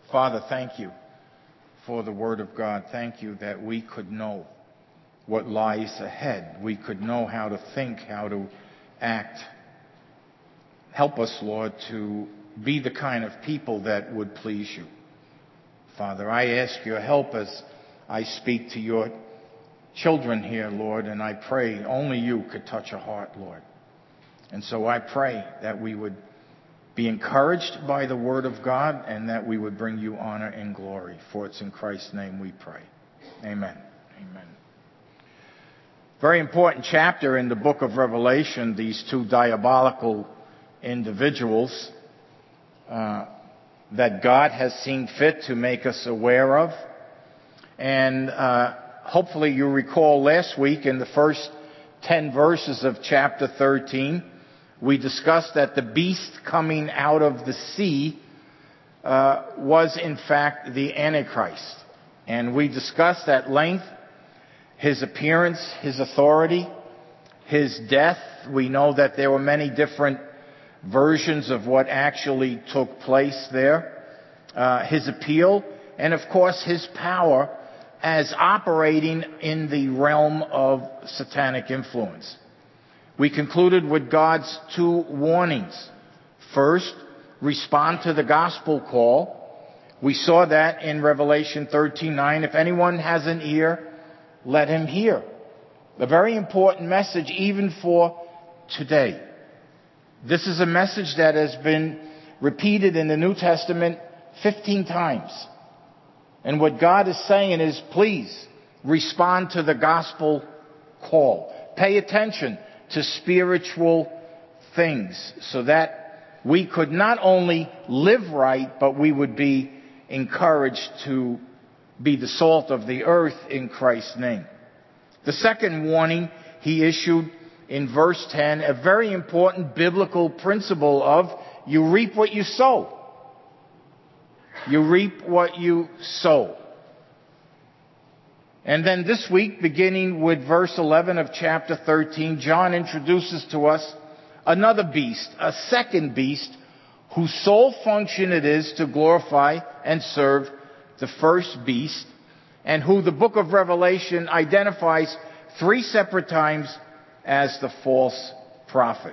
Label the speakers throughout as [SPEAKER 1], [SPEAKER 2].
[SPEAKER 1] Father, thank you for the Word of God. Thank you that we could know what lies ahead. We could know how to think, how to act. Help us, Lord, to be the kind of people that would please you. Father, I ask your help as I speak to your children here, Lord, and I pray only you could touch a heart, Lord. And so I pray that we would be encouraged by the Word of God and that we would bring you honor and glory. For it's in Christ's name we pray. Amen. Amen. Very important chapter in the book of Revelation, these two diabolical individuals that God has seen fit to make us aware of. And hopefully you recall last week in the first 10 verses of chapter 13, we discussed that the beast coming out of the sea was in fact the Antichrist. And we discussed at length his appearance, his authority, his death. We know that there were many different versions of what actually took place there. His appeal, and of course his power as operating in the realm of satanic influence. We concluded with God's two warnings. First, respond to the gospel call. We saw that in Revelation 13:9. If anyone has an ear, let him hear. A very important message even for today. This is a message that has been repeated in the New Testament 15 times. And what God is saying is, please respond to the gospel call. Pay attention to spiritual things so that we could not only live right, but we would be encouraged to be the salt of the earth in Christ's name. The second warning he issued in verse 10, a very important biblical principle of you reap what you sow. You reap what you sow. And then this week, beginning with verse 11 of chapter 13, John introduces to us another beast, a second beast, whose sole function it is to glorify and serve the first beast, and who the book of Revelation identifies 3 separate times as the false prophet.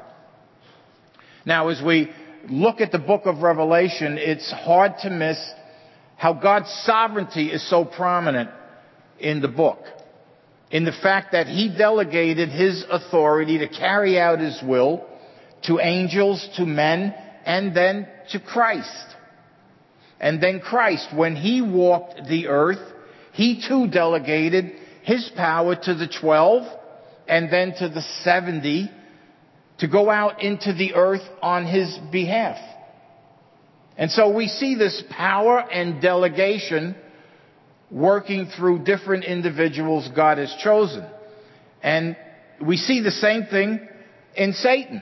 [SPEAKER 1] Now, as we look at the book of Revelation, it's hard to miss how God's sovereignty is so prominent in the book, in the fact that he delegated his authority to carry out his will to angels, to men, and then to Christ. And then Christ, when he walked the earth, he too delegated his power to the 12 and then to the 70 to go out into the earth on his behalf. And so we see this power and delegation working through different individuals God has chosen. And we see the same thing in Satan.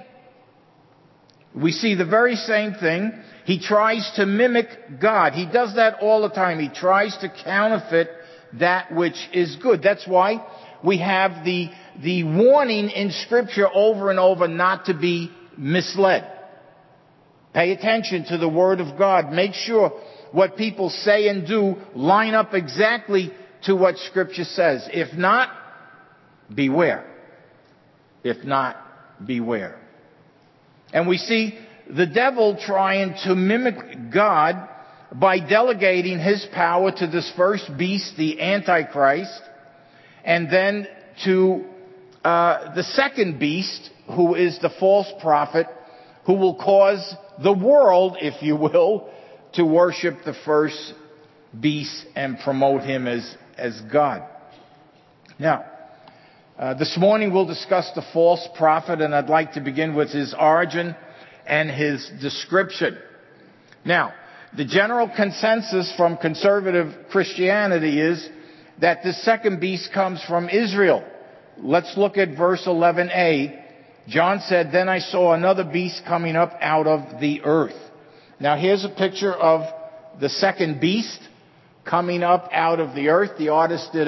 [SPEAKER 1] We see the very same thing. He tries to mimic God. He does that all the time. He tries to counterfeit that which is good. That's why we have the warning in Scripture over and over not to be misled. Pay attention to the Word of God. Make sure what people say and do line up exactly to what Scripture says. If not, beware. If not, beware. And we see the devil trying to mimic God by delegating his power to this first beast, the Antichrist, and then to the second beast, who is the false prophet, who will cause the world, if you will, to worship the first beast and promote him as God. Now, this morning we'll discuss the false prophet, and I'd like to begin with his origin and his description. Now, the general consensus from conservative Christianity is that the second beast comes from Israel. Let's look at verse 11a. John said, "Then I saw another beast coming up out of the earth." Now here's a picture of the second beast coming up out of the earth. The artist did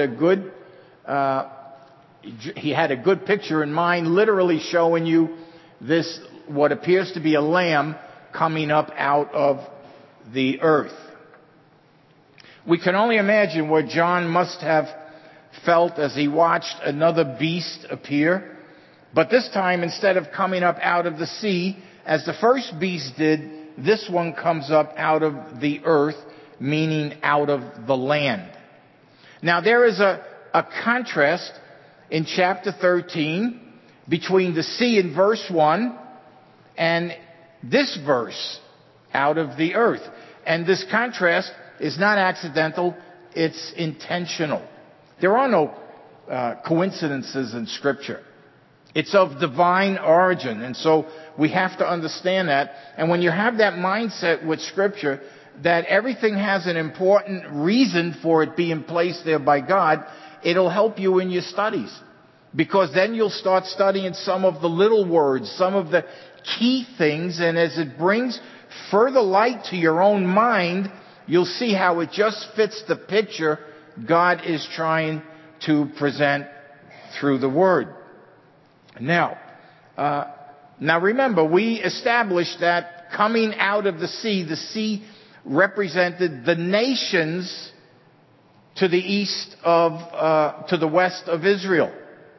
[SPEAKER 1] he had a good picture in mind, literally showing you this, what appears to be a lamb coming up out of the earth. We can only imagine what John must have felt as he watched another beast appear. But this time, instead of coming up out of the sea, as the first beast did, this one comes up out of the earth, meaning out of the land. Now, there is a contrast in chapter 13 between the sea in verse 1 and this verse, out of the earth. And this contrast is not accidental, it's intentional. There are no coincidences in Scripture. It's of divine origin, and so we have to understand that. And when you have that mindset with Scripture, that everything has an important reason for it being placed there by God, it'll help you in your studies. Because then you'll start studying some of the little words, some of the key things, and as it brings further light to your own mind, you'll see how it just fits the picture God is trying to present through the Word. Now remember, we established that coming out of the sea represented the nations to the to the west of Israel.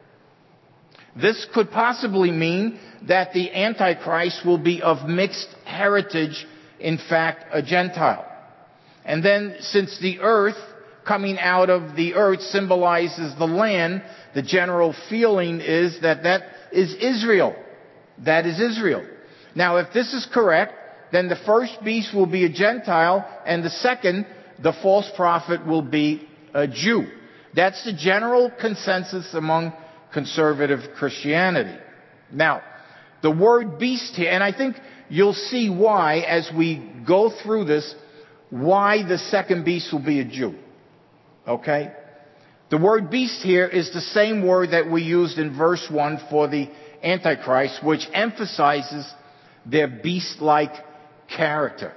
[SPEAKER 1] This could possibly mean that the Antichrist will be of mixed heritage, in fact, a Gentile. And then, since the earth, coming out of the earth, symbolizes the land, the general feeling is that is Israel. That is Israel. Now, if this is correct, then the first beast will be a Gentile, and the second, the false prophet, will be a Jew. That's the general consensus among conservative Christianity. Now, the word beast here, and I think you'll see why as we go through this, why the second beast will be a Jew. Okay? The word beast here is the same word that we used in verse 1 for the Antichrist, which emphasizes their beast-like character.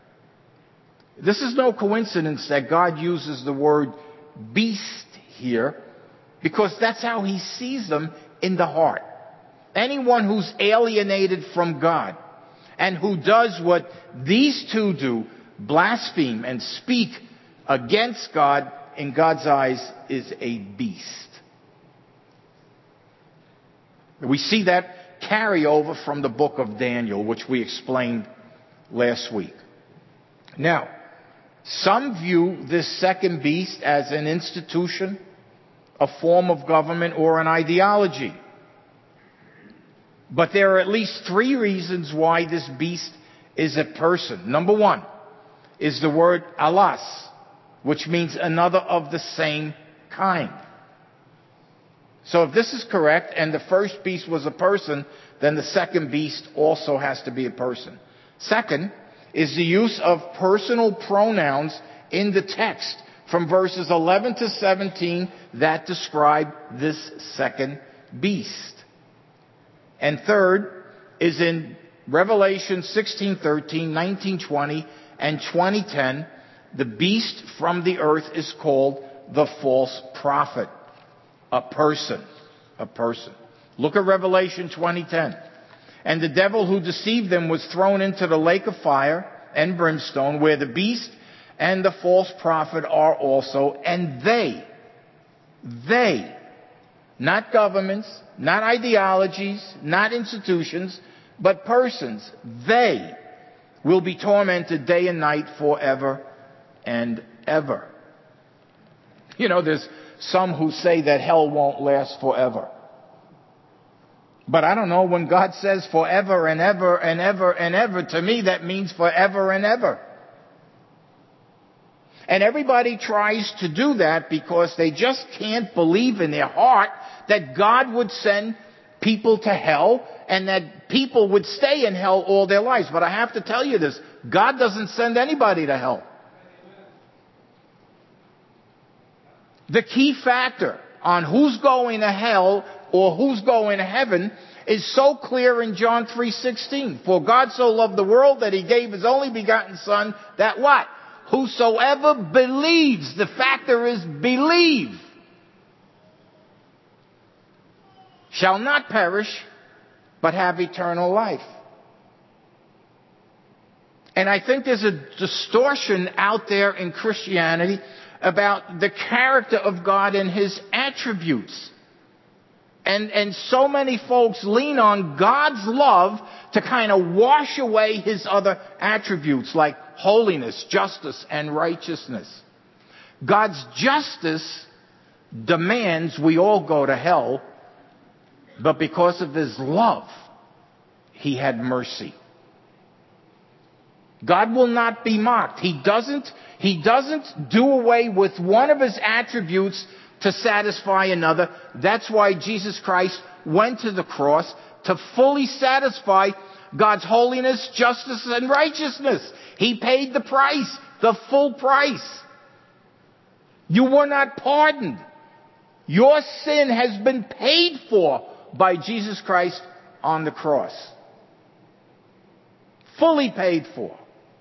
[SPEAKER 1] This is no coincidence that God uses the word beast here, because that's how he sees them in the heart. Anyone who's alienated from God and who does what these two do, blaspheme and speak against God, in God's eyes is a beast. We see that carry over from the book of Daniel, which we explained last week. Now, some view this second beast as an institution, a form of government, or an ideology. But there are at least 3 reasons why this beast is a person. Number 1 is the word alas, which means another of the same kind. So if this is correct, and the first beast was a person, then the second beast also has to be a person. Second is the use of personal pronouns in the text from verses 11 to 17 that describe this second beast. And third is in Revelation 16:13, 19:20, and 20:10, the beast from the earth is called the false prophet. A person. A person. Look at Revelation 20:10. And the devil who deceived them was thrown into the lake of fire and brimstone, where the beast and the false prophet are also, and they, not governments, not ideologies, not institutions, but persons, they will be tormented day and night forever and ever. You know, there's some who say that hell won't last forever. But I don't know, when God says forever and ever and ever and ever, to me that means forever and ever. And everybody tries to do that because they just can't believe in their heart that God would send people to hell and that people would stay in hell all their lives. But I have to tell you this, God doesn't send anybody to hell. The key factor on who's going to hell or who's going to heaven is so clear in John 3:16. For God so loved the world that he gave his only begotten Son, that what? Whosoever believes, the factor is believe, shall not perish, but have eternal life. And I think there's a distortion out there in Christianity about the character of God and His attributes. And so many folks lean on God's love to kind of wash away His other attributes like holiness, justice, and righteousness. God's justice demands we all go to hell, but because of His love, He had mercy. God will not be mocked. He doesn't do away with one of His attributes to satisfy another. That's why Jesus Christ went to the cross, to fully satisfy God's holiness, justice, and righteousness. He paid the price, the full price. You were not pardoned. Your sin has been paid for by Jesus Christ on the cross. Fully paid for.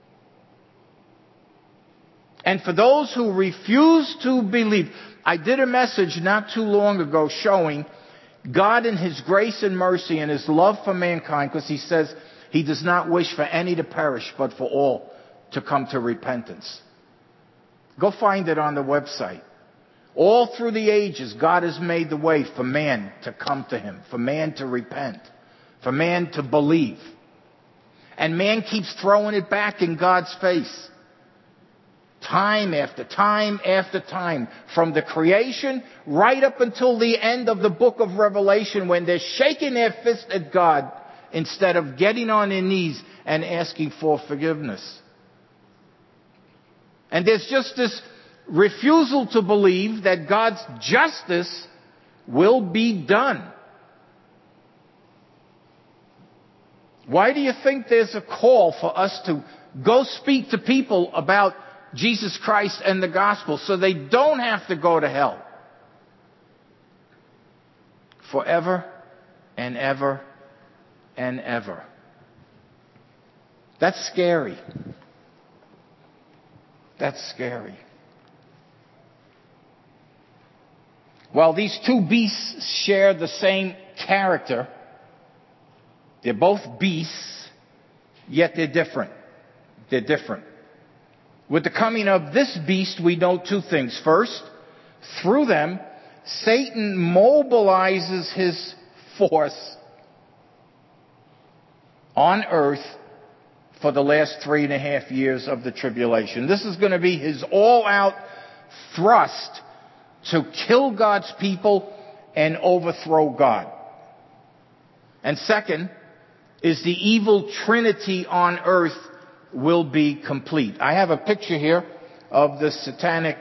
[SPEAKER 1] And for those who refuse to believe, I did a message not too long ago showing God in His grace and mercy and His love for mankind, because He says He does not wish for any to perish, but for all to come to repentance. Go find it on the website. All through the ages, God has made the way for man to come to Him, for man to repent, for man to believe. And man keeps throwing it back in God's face. Time after time after time, from the creation right up until the end of the book of Revelation, when they're shaking their fist at God instead of getting on their knees and asking for forgiveness. And there's just this refusal to believe that God's justice will be done. Why do you think there's a call for us to go speak to people about Jesus Christ and the gospel so they don't have to go to hell? Forever and ever and ever. That's scary. That's scary. While these two beasts share the same character, they're both beasts, yet they're different. They're different. With the coming of this beast, we know two things. First, through them, Satan mobilizes his force on earth for the last 3.5 years of the tribulation. This is going to be his all-out thrust to kill God's people and overthrow God. And second, is the evil trinity on earth will be complete. I have a picture here of the satanic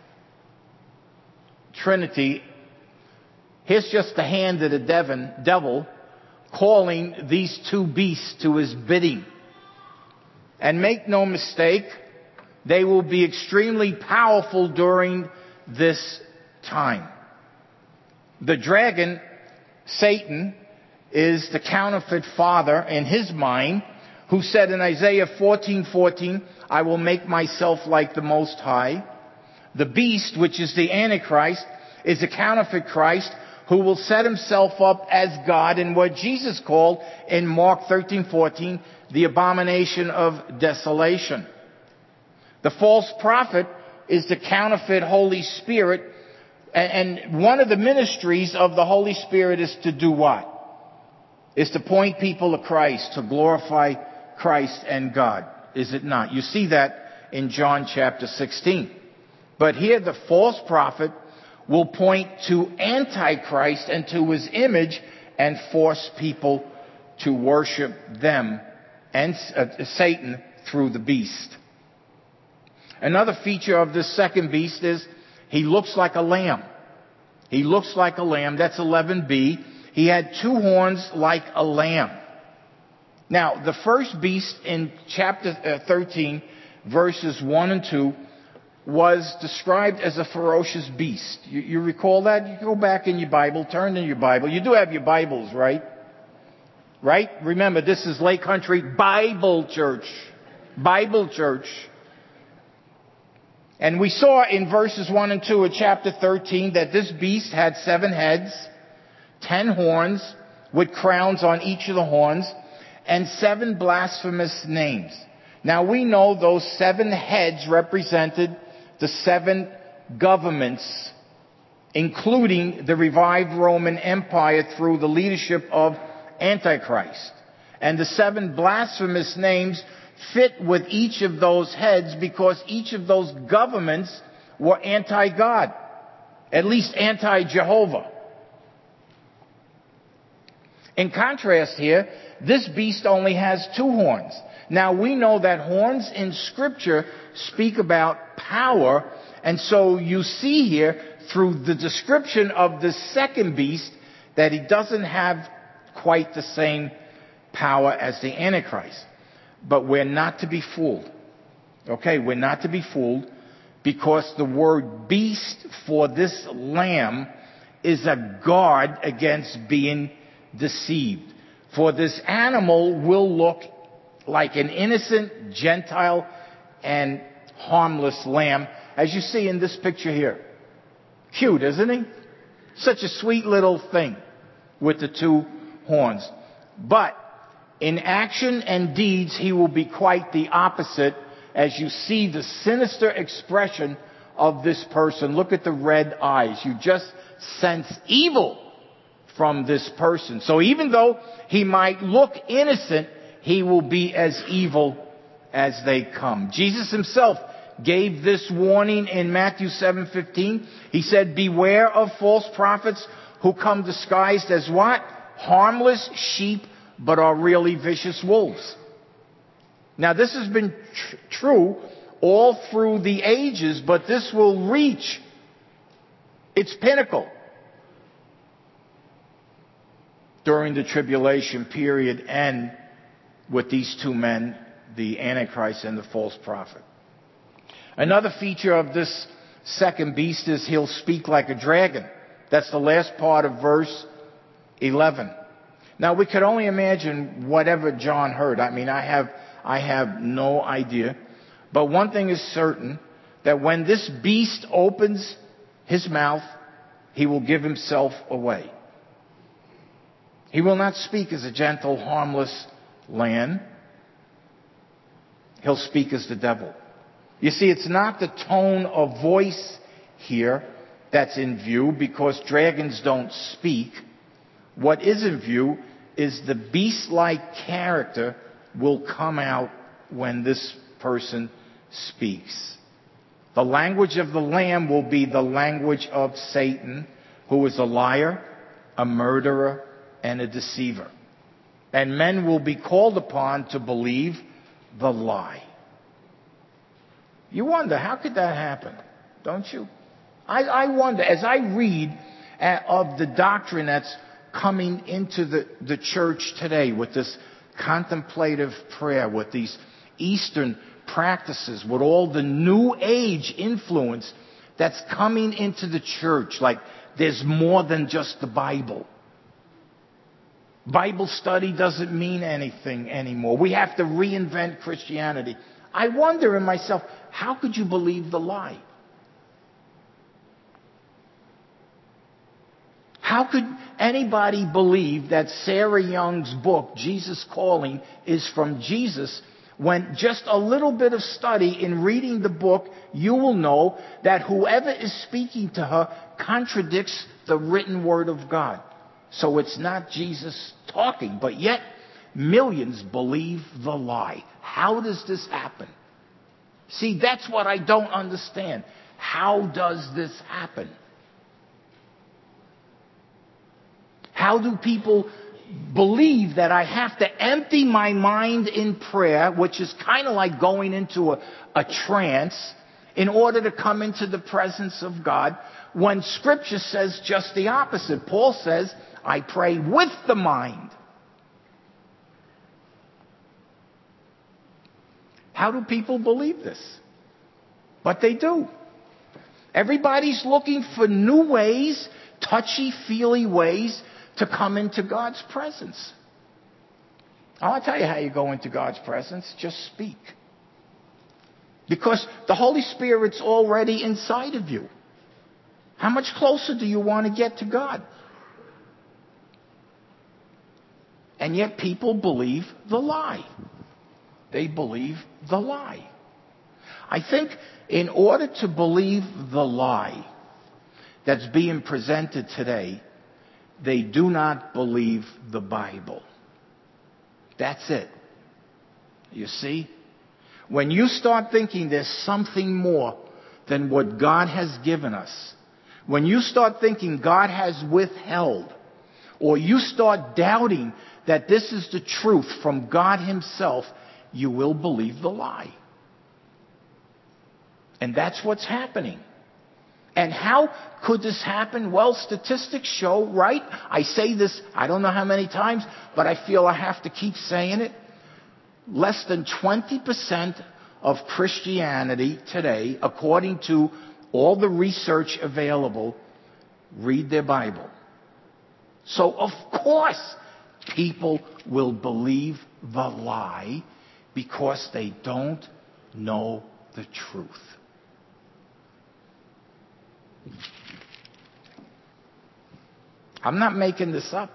[SPEAKER 1] trinity. Here's just the hand of the devil calling these two beasts to his bidding. And make no mistake, they will be extremely powerful during this time. The dragon, Satan, is the counterfeit father in his mind, who said in Isaiah 14:14, I will make myself like the Most High. The beast, which is the Antichrist, is a counterfeit Christ who will set himself up as God in what Jesus called in Mark 13:14, the abomination of desolation. The false prophet is the counterfeit Holy Spirit, and one of the ministries of the Holy Spirit is to do what? Is to point people to Christ, to glorify Christ and God. Is it not? You see that in John chapter 16. But here the false prophet will point to Antichrist and to his image and force people to worship them and Satan through the beast. Another feature of this second beast is he looks like a lamb. He looks like a lamb. That's 11b. He had two horns like a lamb. Now, the first beast in chapter 13, verses 1 and 2, was described as a ferocious beast. You recall that? You go back in your Bible, turn in your Bible. You do have your Bibles, right? Right? Remember, this is Lake Country Bible Church. Bible Church. And we saw in verses 1 and 2 of chapter 13 that this beast had 7 heads, 10 horns, with crowns on each of the horns, and 7 blasphemous names. Now we know those 7 heads represented the 7 governments, including the revived Roman Empire through the leadership of Antichrist. And the 7 blasphemous names fit with each of those heads because each of those governments were anti-God, at least anti-Jehovah. In contrast here, this beast only has 2 horns. Now we know that horns in Scripture speak about power, and so you see here through the description of the second beast that he doesn't have quite the same power as the Antichrist. But we're not to be fooled. Okay, we're not to be fooled because the word beast for this lamb is a guard against being deceived. For this animal will look like an innocent, Gentile, and harmless lamb, as you see in this picture here. Cute, isn't he? Such a sweet little thing with the 2 horns. But in action and deeds, he will be quite the opposite as you see the sinister expression of this person. Look at the red eyes. You just sense evil from this person. So even though he might look innocent, he will be as evil as they come. Jesus himself gave this warning in Matthew 7:15. He said, beware of false prophets who come disguised as what? Harmless sheep, but are really vicious wolves. Now this has been true all through the ages, but this will reach its pinnacle during the tribulation period and with these 2 men, the Antichrist and the false prophet. Another feature of this second beast is he'll speak like a dragon. That's the last part of verse 11. Now we could only imagine whatever John heard. I mean, I have no idea. But one thing is certain, that when this beast opens his mouth, he will give himself away. He will not speak as a gentle, harmless lamb. He'll speak as the devil. You see, it's not the tone of voice here that's in view, because dragons don't speak. What is in view is the beast-like character will come out when this person speaks. The language of the lamb will be the language of Satan, who is a liar, a murderer, and a deceiver. And men will be called upon to believe the lie. You wonder, how could that happen? Don't you? I wonder, as I read of the doctrine that's coming into the church today with this contemplative prayer, with these Eastern practices, with all the New Age influence that's coming into the church, like there's more than just the Bible. Bible study doesn't mean anything anymore. We have to reinvent Christianity. I wonder in myself, how could you believe the lie? How could anybody believe that Sarah Young's book, Jesus Calling, is from Jesus, when just a little bit of study in reading the book, you will know that whoever is speaking to her contradicts the written word of God. So it's not Jesus talking, but yet millions believe the lie. How does this happen? See, that's what I don't understand. How does this happen? How do people believe that I have to empty my mind in prayer, which is kind of like going into a trance, in order to come into the presence of God, when Scripture says just the opposite? Paul says, I pray with the mind. How do people believe this? But they do. Everybody's looking for new ways, touchy-feely ways, to come into God's presence. I'll tell you how you go into God's presence. Just speak. Because the Holy Spirit's already inside of you. How much closer do you want to get to God? And yet people believe the lie. They believe the lie. I think in order to believe the lie that's being presented today, they do not believe the Bible. That's it. You see? When you start thinking there's something more than what God has given us, when you start thinking God has withheld, or you start doubting that this is the truth from God Himself, you will believe the lie. And that's what's happening. And how could this happen? Well, statistics show, right? I say this, I don't know how many times, but I feel I have to keep saying it. Less than 20% of Christianity today, according to all the research available, read their Bible. So, of course, people will believe the lie because they don't know the truth. I'm not making this up.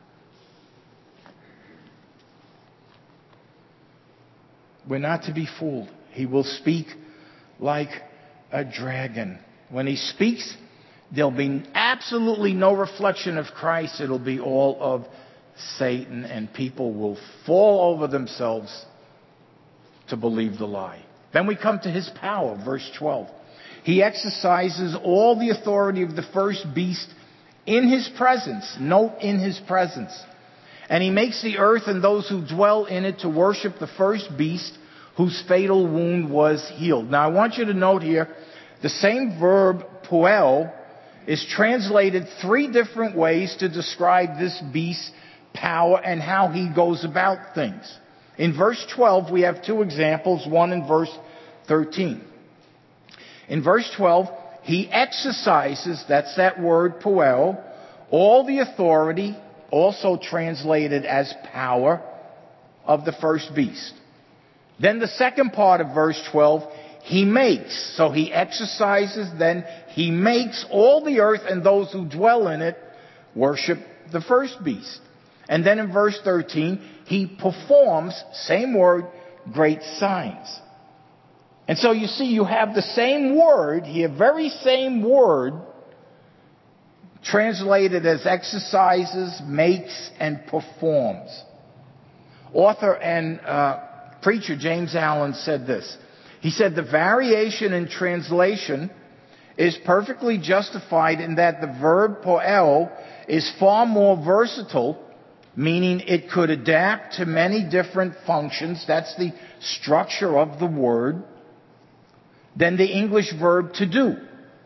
[SPEAKER 1] We're not to be fooled. He will speak like a dragon. When He speaks, there'll be absolutely no reflection of Christ. It'll be all of Satan, and people will fall over themselves to believe the lie. Then we come to His power, verse 12. He exercises all the authority of the first beast in His presence. Note, in His presence. And He makes the earth and those who dwell in it to worship the first beast whose fatal wound was healed. Now I want you to note here, the same verb, poel, is translated 3 different ways to describe this beast's power and how he goes about things. In verse 12, we have 2 examples, one in verse 13. In verse 12, He exercises, that's that word, poel, all the authority, also translated as power, of the first beast. Then the second part of verse 12, He makes. So He exercises, then He makes all the earth and those who dwell in it worship the first beast. And then in verse 13, He performs, same word, great signs. And so you see, you have the same word here, very same word, translated as exercises, makes, and performs. Author and preacher James Allen said this. He said, the variation in translation is perfectly justified in that the verb poel is far more versatile, meaning it could adapt to many different functions, that's the structure of the word, than the English verb to do.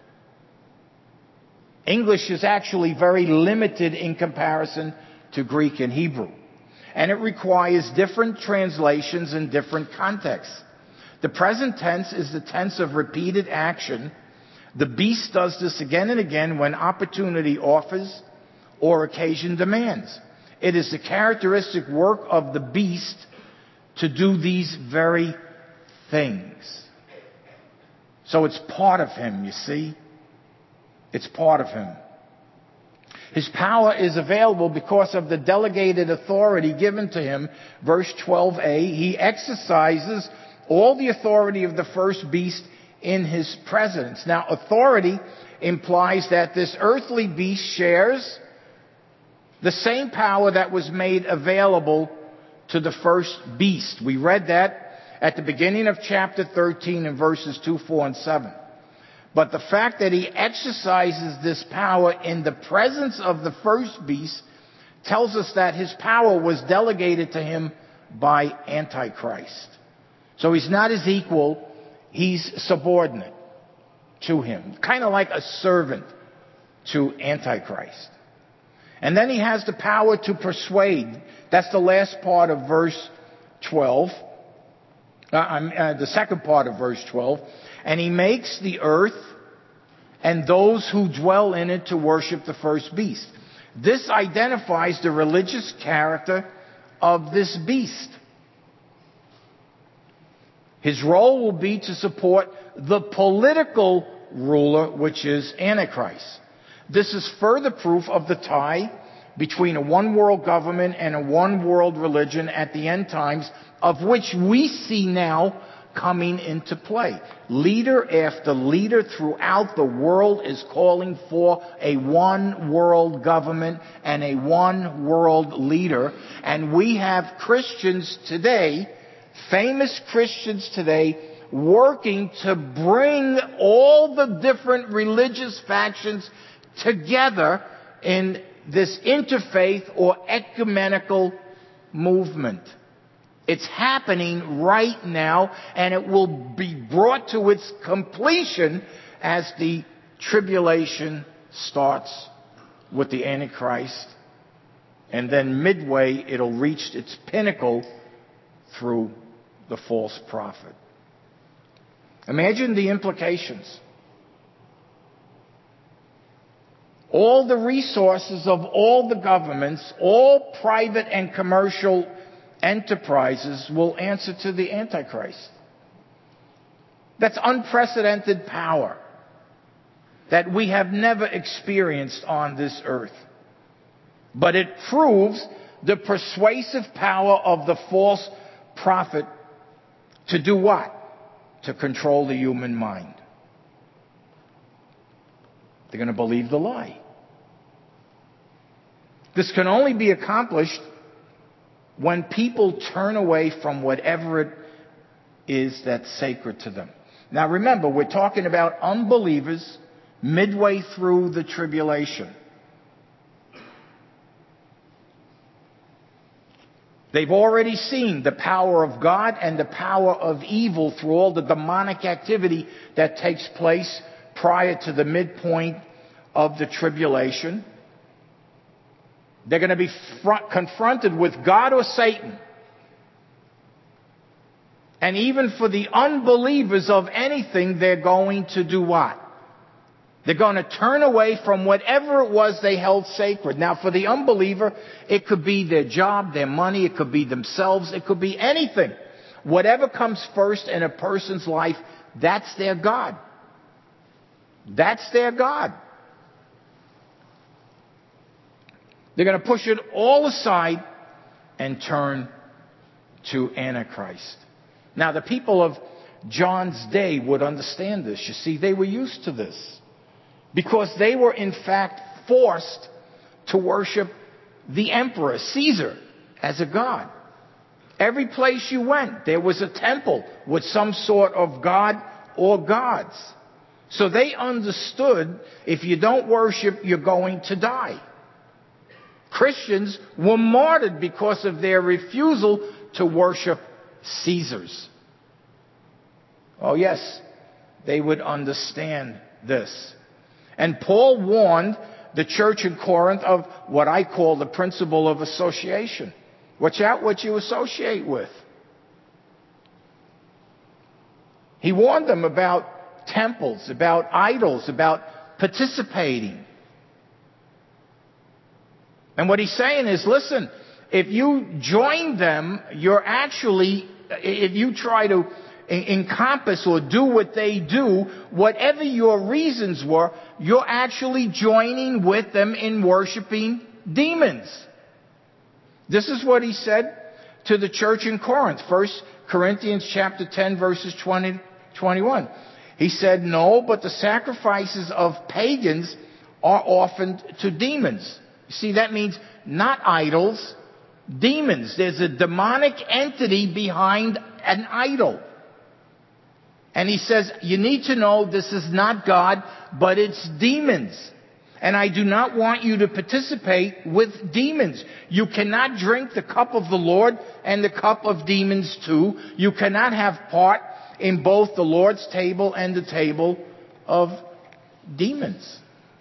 [SPEAKER 1] English is actually very limited in comparison to Greek and Hebrew. And it requires different translations in different contexts. The present tense is the tense of repeated action. The beast does this again and again when opportunity offers or occasion demands. It is the characteristic work of the beast to do these very things. So it's part of him, you see. It's part of him. His power is available because of the delegated authority given to him. Verse 12a, he exercises all the authority of the first beast in his presence. Now, authority implies that this earthly beast shares the same power that was made available to the first beast. We read that at the beginning of chapter 13 in verses 2, 4, and 7. But the fact that he exercises this power in the presence of the first beast tells us that his power was delegated to him by Antichrist. So he's not his equal, he's subordinate to him. Kind of like a servant to Antichrist. And then he has the power to persuade. That's the last part of verse 12. The second part of verse 12. And he makes the earth and those who dwell in it to worship the first beast. This identifies the religious character of this beast. His role will be to support the political ruler, which is Antichrist. This is further proof of the tie between a one world government and a one world religion at the end times, of which we see now coming into play. Leader after leader throughout the world is calling for a one world government and a one world leader. And we have Christians today, famous Christians today, working to bring all the different religious factions together in this interfaith or ecumenical movement. It's happening right now, and it will be brought to its completion as the tribulation starts with the Antichrist. And then midway, it'll reach its pinnacle through the false prophet. Imagine the implications. All the resources of all the governments, all private and commercial enterprises will answer to the Antichrist. That's unprecedented power that we have never experienced on this earth. But it proves the persuasive power of the false prophet to do what? To control the human mind. They're going to believe the lie. This can only be accomplished when people turn away from whatever it is that's sacred to them. Now remember, we're talking about unbelievers midway through the tribulation. They've already seen the power of God and the power of evil through all the demonic activity that takes place prior to the midpoint of the tribulation. They're going to be confronted with God or Satan. And even for the unbelievers of anything, they're going to do what? They're going to turn away from whatever it was they held sacred. Now, for the unbeliever, it could be their job, their money, it could be themselves, it could be anything. Whatever comes first in a person's life, that's their God. That's their God. They're going to push it all aside and turn to Antichrist. Now, the people of John's day would understand this. You see, they were used to this because they were, in fact, forced to worship the emperor, Caesar, as a god. Every place you went, there was a temple with some sort of god or gods. So they understood if you don't worship, you're going to die. Christians were martyred because of their refusal to worship Caesars. Oh yes, they would understand this. And Paul warned the church in Corinth of what I call the principle of association. Watch out what you associate with. He warned them about temples, about idols, about participating. And what he's saying is, listen, if you join them, you're actually, if you try to encompass or do what they do, whatever your reasons were, you're actually joining with them in worshiping demons. This is what he said to the church in Corinth. 1 Corinthians chapter 10, verses 20, 21. He said, no, but the sacrifices of pagans are offered to demons. You see, that means not idols, demons. There's a demonic entity behind an idol. And he says, you need to know this is not God, but it's demons. And I do not want you to participate with demons. You cannot drink the cup of the Lord and the cup of demons too. You cannot have part in both the Lord's table and the table of demons.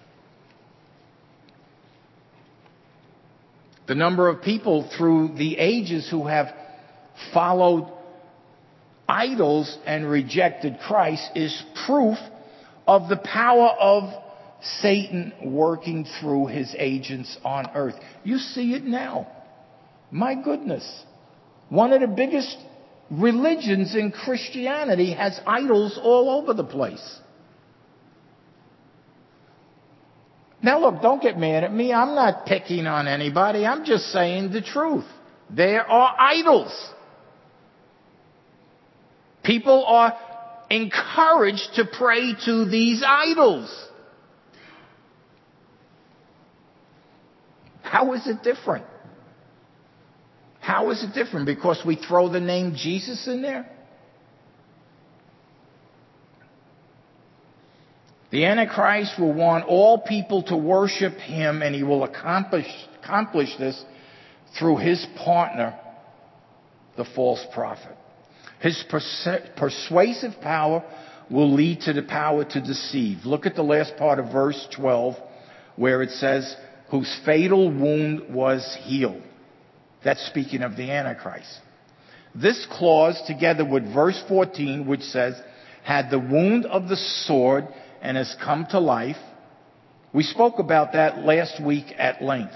[SPEAKER 1] The number of people through the ages who have followed idols and rejected Christ is proof of the power of Satan working through his agents on earth. You see it now. My goodness. One of the biggest religions in Christianity has idols all over the place. Now look, don't get mad at me. I'm not picking on anybody. I'm just saying the truth. There are idols. People are encouraged to pray to these idols. How is it different? How is it different? Because we throw the name Jesus in there? The Antichrist will want all people to worship him, and he will accomplish this through his partner, the false prophet. His persuasive power will lead to the power to deceive. Look at the last part of verse 12, where it says, whose fatal wound was healed. That's speaking of the Antichrist. This clause, together with verse 14, which says, had the wound of the sword and has come to life. We spoke about that last week at length.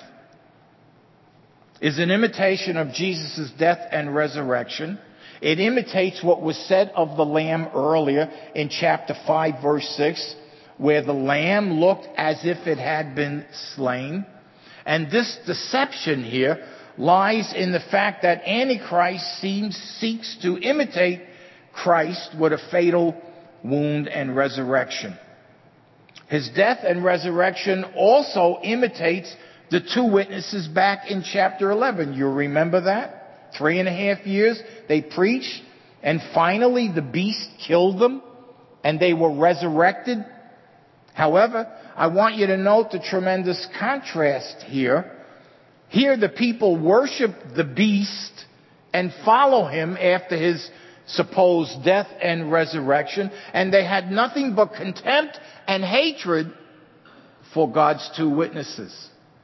[SPEAKER 1] Is an imitation of Jesus' death and resurrection. It imitates what was said of the Lamb earlier in chapter 5, verse 6, where the Lamb looked as if it had been slain. And this deception here lies in the fact that Antichrist seeks to imitate Christ with a fatal wound and resurrection. His death and resurrection also imitates the two witnesses back in chapter 11. You remember that? 3.5 years they preached, and finally the beast killed them, and they were resurrected. However, I want you to note the tremendous contrast here. Here the people worship the beast and follow him after his supposed death and resurrection, and they had nothing but contempt and hatred for God's two witnesses.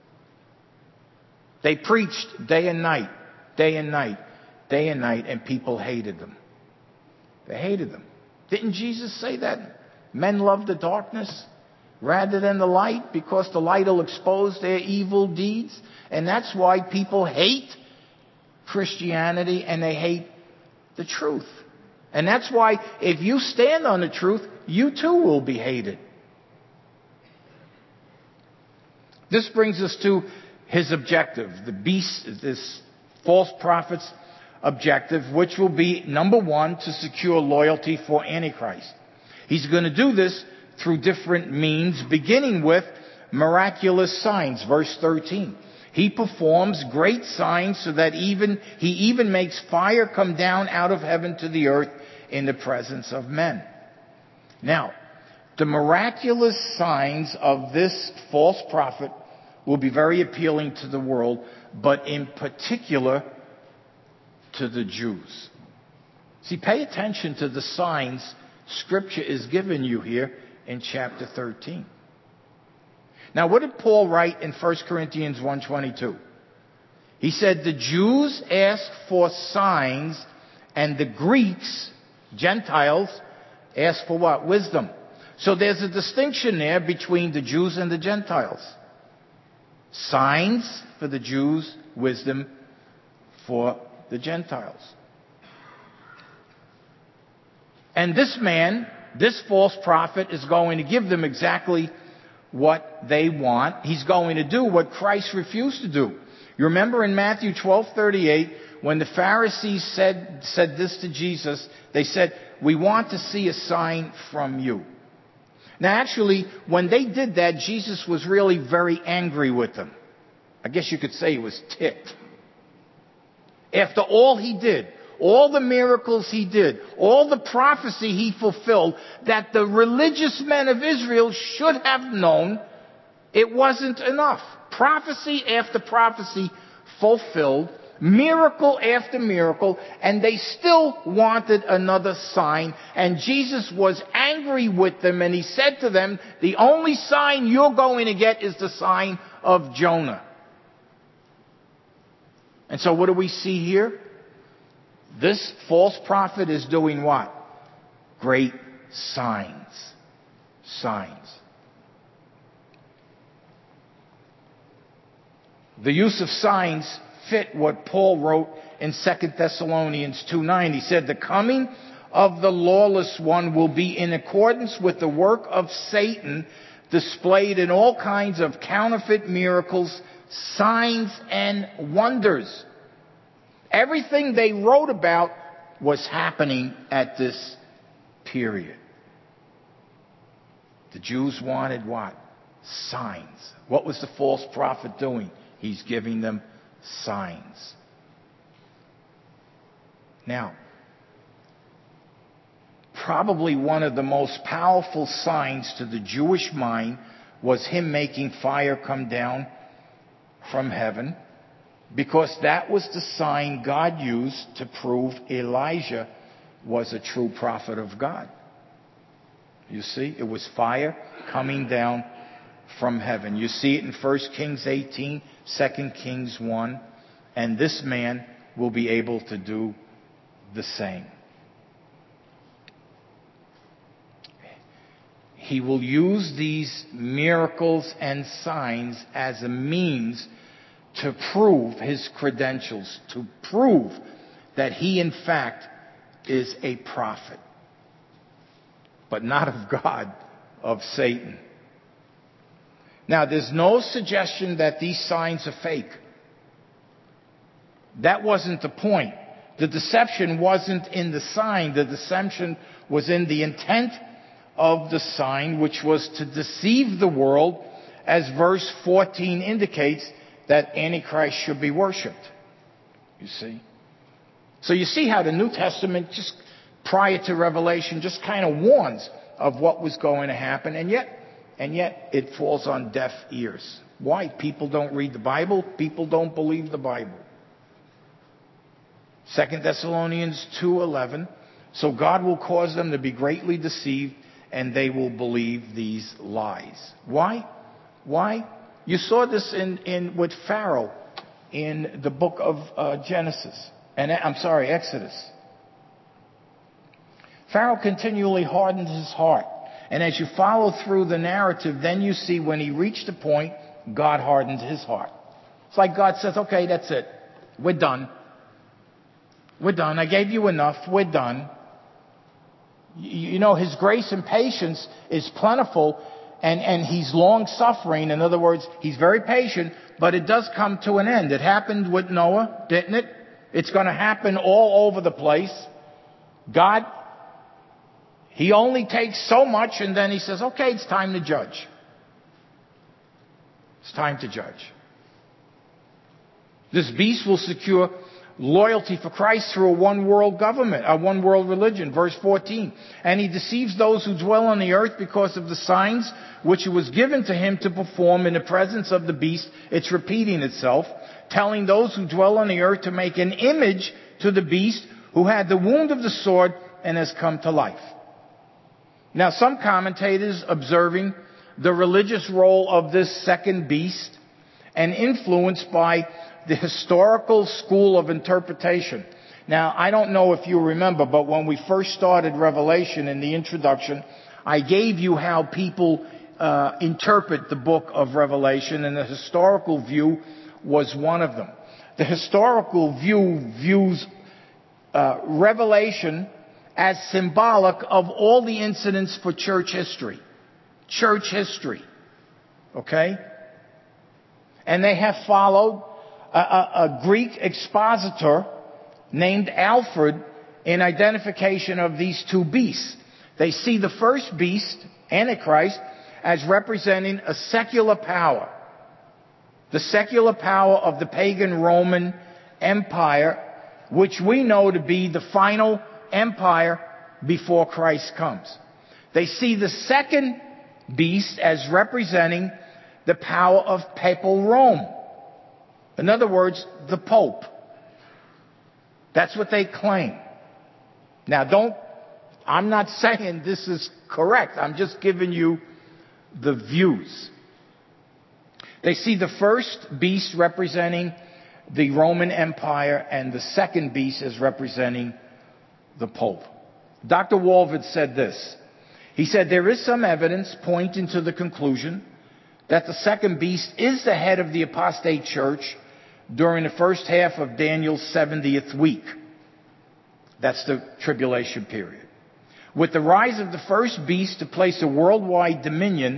[SPEAKER 1] They preached day and night, day and night, day and night, and people hated them. They hated them. Didn't Jesus say that? Men love the darkness rather than the light because the light will expose their evil deeds. And that's why people hate Christianity and they hate the truth. And that's why if you stand on the truth, you too will be hated. This brings us to his objective, the beast, this false prophet's objective, which will be, number one, to secure loyalty for Antichrist. He's going to do this through different means, beginning with miraculous signs, verse 13. He performs great signs so that he even makes fire come down out of heaven to the earth in the presence of men. Now, the miraculous signs of this false prophet will be very appealing to the world, but in particular to the Jews. See, pay attention to the signs Scripture is giving you here in chapter 13. Now, what did Paul write in 1 Corinthians 1:22? He said, the Jews ask for signs, and the Greeks, Gentiles, ask for what? Wisdom. So there's a distinction there between the Jews and the Gentiles. Signs for the Jews, wisdom for the Gentiles. And this man, this false prophet, is going to give them exactly what they want. He's going to do what Christ refused to do. You remember in Matthew 12:38, when the Pharisees said this to Jesus, they said, we want to see a sign from you. Now actually, when they did that, Jesus was really very angry with them. I guess you could say he was ticked. After all he did, all the miracles he did, all the prophecy he fulfilled, that the religious men of Israel should have known, it wasn't enough. Prophecy after prophecy fulfilled, miracle after miracle, and they still wanted another sign. And Jesus was angry with them, and he said to them, the only sign you're going to get is the sign of Jonah. And so what do we see here? This false prophet is doing what? Great signs. Signs. The use of signs fit what Paul wrote in 2 Thessalonians 2:9. He said, the coming of the lawless one will be in accordance with the work of Satan displayed in all kinds of counterfeit miracles, signs, and wonders. Everything they wrote about was happening at this period. The Jews wanted what? Signs. What was the false prophet doing? He's giving them signs. Now, probably one of the most powerful signs to the Jewish mind was him making fire come down from heaven, because that was the sign God used to prove Elijah was a true prophet of God. You see, it was fire coming down from heaven. You see it in 1 Kings 18, 2 Kings 1, and this man will be able to do the same. He will use these miracles and signs as a means to prove his credentials, to prove that he in fact is a prophet, but not of God, of Satan. Now, there's no suggestion that these signs are fake. That wasn't the point. The deception wasn't in the sign. The deception was in the intent of the sign, which was to deceive the world, as verse 14 indicates, that Antichrist should be worshipped. You see? So you see how the New Testament, just prior to Revelation, just kind of warns of what was going to happen, and yet it falls on deaf ears. Why? People don't read the Bible. People don't believe the Bible. 2 Thessalonians 2:11. So God will cause them to be greatly deceived, and they will believe these lies. Why? Why? You saw this with Pharaoh in the book of Exodus. Pharaoh continually hardened his heart. And as you follow through the narrative, then you see when he reached a point, God hardened his heart. It's like God says, okay, that's it. We're done. We're done. I gave you enough. We're done. You know, his grace and patience is plentiful, and he's long-suffering. In other words, he's very patient, but it does come to an end. It happened with Noah, didn't it? It's going to happen all over the place. God, he only takes so much, and then he says, okay, it's time to judge. It's time to judge. This beast will secure loyalty for Christ through a one-world government, a one-world religion. Verse 14. And he deceives those who dwell on the earth because of the signs which it was given to him to perform in the presence of the beast. It's repeating itself, telling those who dwell on the earth to make an image to the beast who had the wound of the sword and has come to life. Now, some commentators observing the religious role of this second beast and influenced by the historical school of interpretation. Now, I don't know if you remember, but when we first started Revelation in the introduction, I gave you how people interpret the book of Revelation, and the historical view was one of them. The historical view views Revelation as symbolic of all the incidents for church history. Church history. Okay? And they have followed a Greek expositor named Alfred in identification of these two beasts. They see the first beast, Antichrist, as representing a secular power. The secular power of the pagan Roman Empire, which we know to be the final empire before Christ comes. They see the second beast as representing the power of papal Rome. In other words, the Pope. That's what they claim. Now I'm not saying this is correct. I'm just giving you the views. They see the first beast representing the Roman Empire and the second beast as representing the Pope. Dr. Walvoord said this. He said, there is some evidence pointing to the conclusion that the second beast is the head of the apostate church during the first half of Daniel's 70th week. That's the tribulation period. With the rise of the first beast to place a worldwide dominion,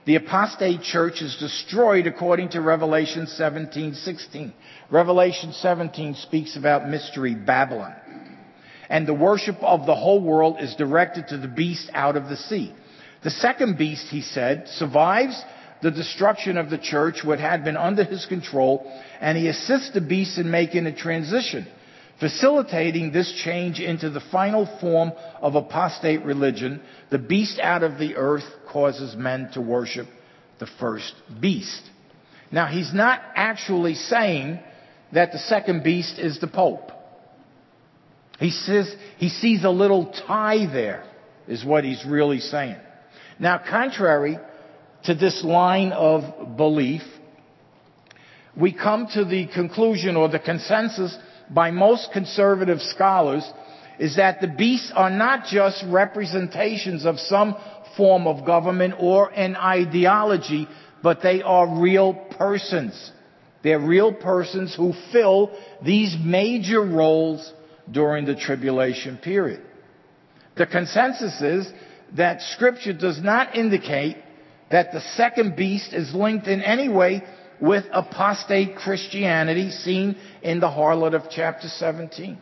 [SPEAKER 1] The apostate church is destroyed according to Revelation 17:16. Revelation 17 speaks about mystery Babylon. And the worship of the whole world is directed to the beast out of the sea. The second beast, he said, survives the destruction of the church, what had been under his control, and he assists the beast in making a transition, facilitating this change into the final form of apostate religion. The beast out of the earth causes men to worship the first beast. Now, he's not actually saying that the second beast is the Pope. He says he sees a little tie there, is what he's really saying. Now, contrary to this line of belief, we come to the conclusion, or the consensus by most conservative scholars, is that the beasts are not just representations of some form of government or an ideology, but they are real persons. They're real persons who fill these major roles during the tribulation period. The consensus is that Scripture does not indicate that the second beast is linked in any way with apostate Christianity seen in the harlot of chapter 17.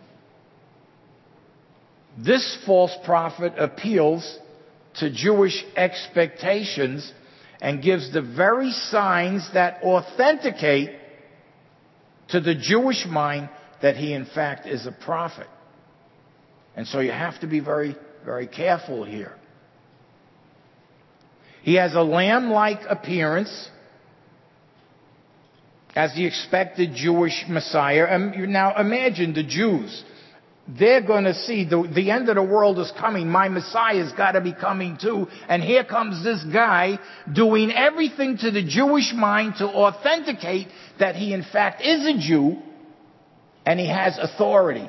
[SPEAKER 1] This false prophet appeals to Jewish expectations and gives the very signs that authenticate to the Jewish mind that he in fact is a prophet. And so you have to be very, very careful here. He has a lamb-like appearance as the expected Jewish Messiah. And now imagine the Jews. They're going to see the end of the world is coming. My Messiah's got to be coming too. And here comes this guy doing everything to the Jewish mind to authenticate that he in fact is a Jew and he has authority.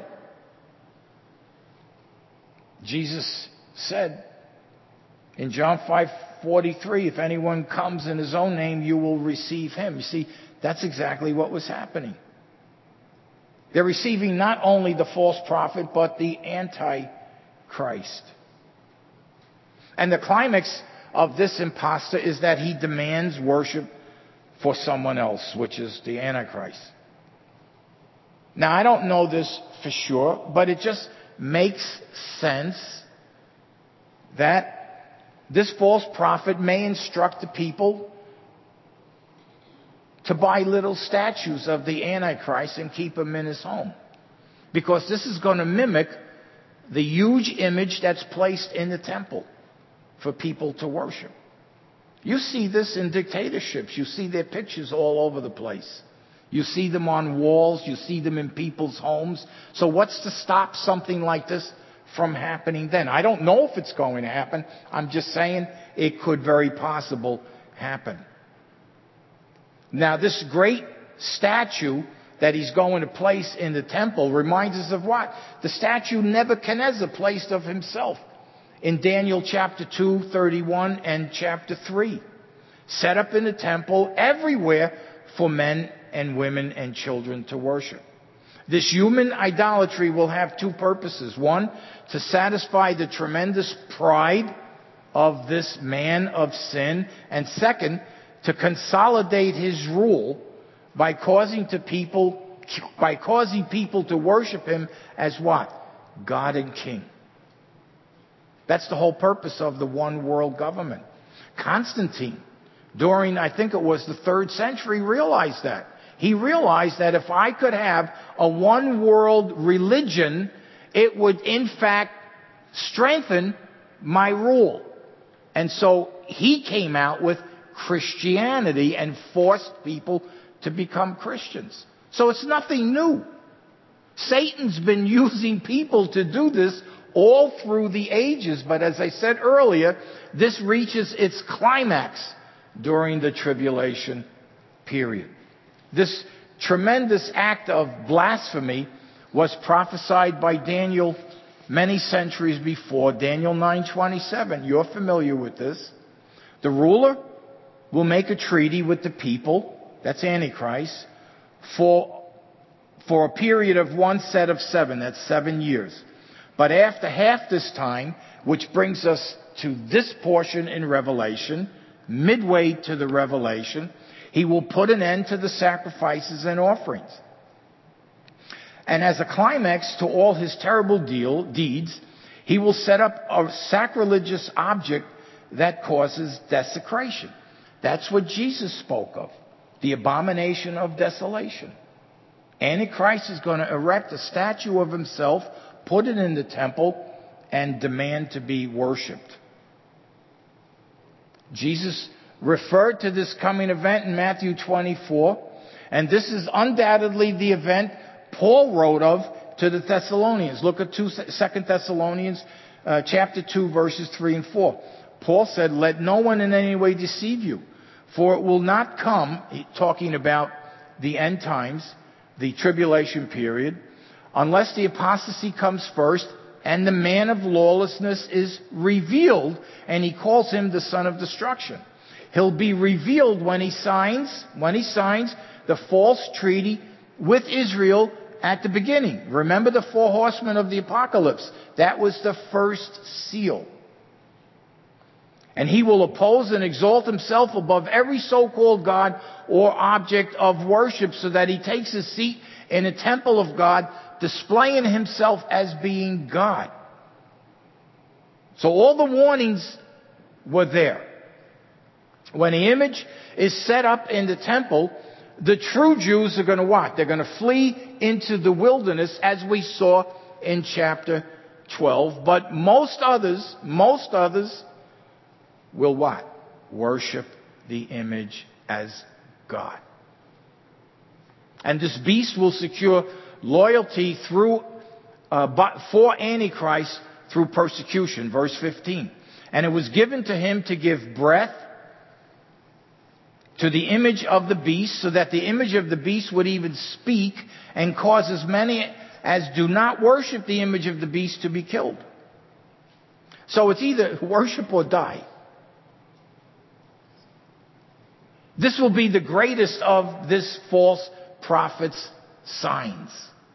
[SPEAKER 1] Jesus said in John 5:43, if anyone comes in his own name, you will receive him. You see, that's exactly what was happening. They're receiving not only the false prophet, but the Antichrist. And the climax of this impostor is that he demands worship for someone else, which is the Antichrist. Now, I don't know this for sure, but it just makes sense that this false prophet may instruct the people to buy little statues of the Antichrist and keep them in his home. Because this is going to mimic the huge image that's placed in the temple for people to worship. You see this in dictatorships. You see their pictures all over the place. You see them on walls. You see them in people's homes. So what's to stop something like this from happening then? I don't know if it's going to happen. I'm just saying it could very possible happen. Now, this great statue that he's going to place in the temple reminds us of what? The statue Nebuchadnezzar placed of himself in Daniel chapter 2:31 and chapter 3. Set up in the temple everywhere for men and women and children to worship. This human idolatry will have two purposes. One, to satisfy the tremendous pride of this man of sin. And second, to consolidate his rule by causing people to worship him as what? God and King. That's the whole purpose of the one world government. Constantine, during, I think it was the 3rd century, realized that. He realized that if I could have a one world religion, it would in fact strengthen my rule. And so he came out with Christianity and forced people to become Christians. So it's nothing new. Satan's been using people to do this all through the ages. But as I said earlier, this reaches its climax during the tribulation period. This tremendous act of blasphemy was prophesied by Daniel many centuries before. Daniel 9:27. You're familiar with this. The ruler will make a treaty with the people, that's Antichrist, for a period of one set of 7, that's 7 years. But after half this time, which brings us to this portion in Revelation, midway to the revelation, he will put an end to the sacrifices and offerings. And as a climax to all his terrible deeds, he will set up a sacrilegious object that causes desecration. That's what Jesus spoke of, the abomination of desolation. Antichrist is going to erect a statue of himself, put it in the temple, and demand to be worshipped. Jesus referred to this coming event in Matthew 24, and this is undoubtedly the event Paul wrote of to the Thessalonians. Look at 2 Thessalonians chapter 2, verses 3 and 4. Paul said, "Let no one in any way deceive you, for it will not come," talking about the end times, the tribulation period, "unless the apostasy comes first and the man of lawlessness is revealed," and he calls him the son of destruction. He'll be revealed when he signs the false treaty with Israel at the beginning. Remember the 4 horsemen of the apocalypse? That was the first seal. And he will oppose and exalt himself above every so-called God or object of worship, so that he takes his seat in a temple of God, displaying himself as being God. So all the warnings were there. When the image is set up in the temple, the true Jews are going to what? They're going to flee into the wilderness, as we saw in chapter 12. But most others will what? Worship the image as God. And this beast will secure loyalty for Antichrist through persecution. Verse 15. "And it was given to him to give breath to the image of the beast, so that the image of the beast would even speak, and cause as many as do not worship the image of the beast to be killed." So it's either worship or die. This will be the greatest of this false prophet's signs.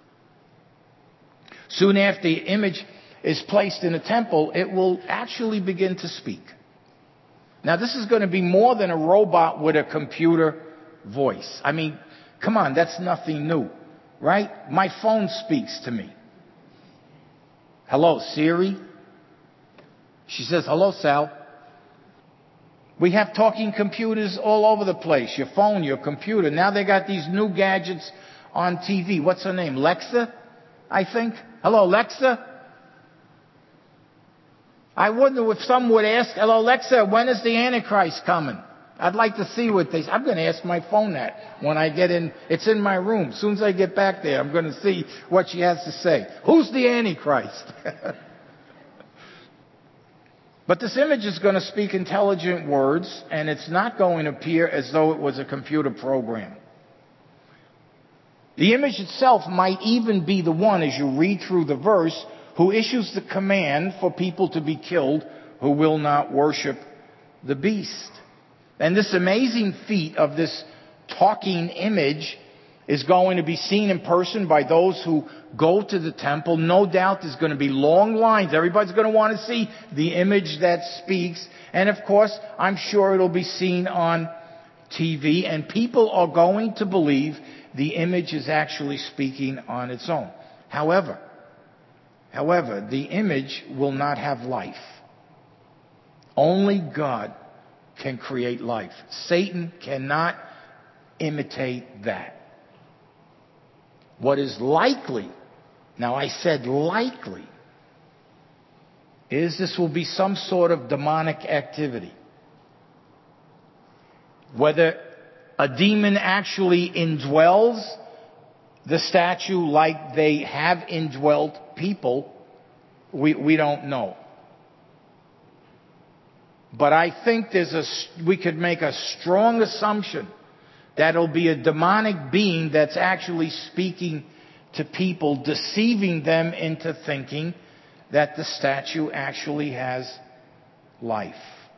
[SPEAKER 1] Soon after the image is placed in a temple, it will actually begin to speak. Now, this is going to be more than a robot with a computer voice. I mean, come on, that's nothing new, right? My phone speaks to me. "Hello, Siri." She says, "Hello, Sal." We have talking computers all over the place. Your phone, your computer. Now they got these new gadgets on TV. What's her name? Lexa, I think. "Hello, Lexa." I wonder if someone would ask, "Hello, Alexa, when is the Antichrist coming?" I'd like to see what they say. I'm going to ask my phone that when I get in. It's in my room. As soon as I get back there, I'm going to see what she has to say. Who's the Antichrist? But this image is going to speak intelligent words, and it's not going to appear as though it was a computer program. The image itself might even be the one, as you read through the verse, who issues the command for people to be killed who will not worship the beast. And this amazing feat of this talking image is going to be seen in person by those who go to the temple. No doubt there's going to be long lines. Everybody's going to want to see the image that speaks. And of course, I'm sure it'll be seen on TV. And people are going to believe the image is actually speaking on its own. However, the image will not have life. Only God can create life. Satan cannot imitate that. What is likely, now I said likely, is this will be some sort of demonic activity. Whether a demon actually indwells the statue like they have indwelt people, we don't know. But I think we could make a strong assumption that it'll be a demonic being that's actually speaking to people, deceiving them into thinking that the statue actually has life.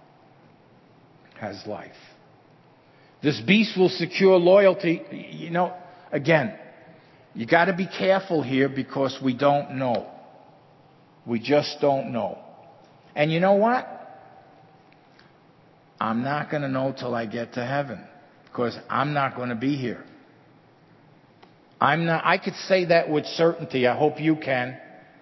[SPEAKER 1] Has life. This beast will secure loyalty. You know, again, you got to be careful here because we don't know. We just don't know. And you know what? I'm not going to know till I get to heaven, because I'm not going to be here. I could say that with certainty. I hope you can.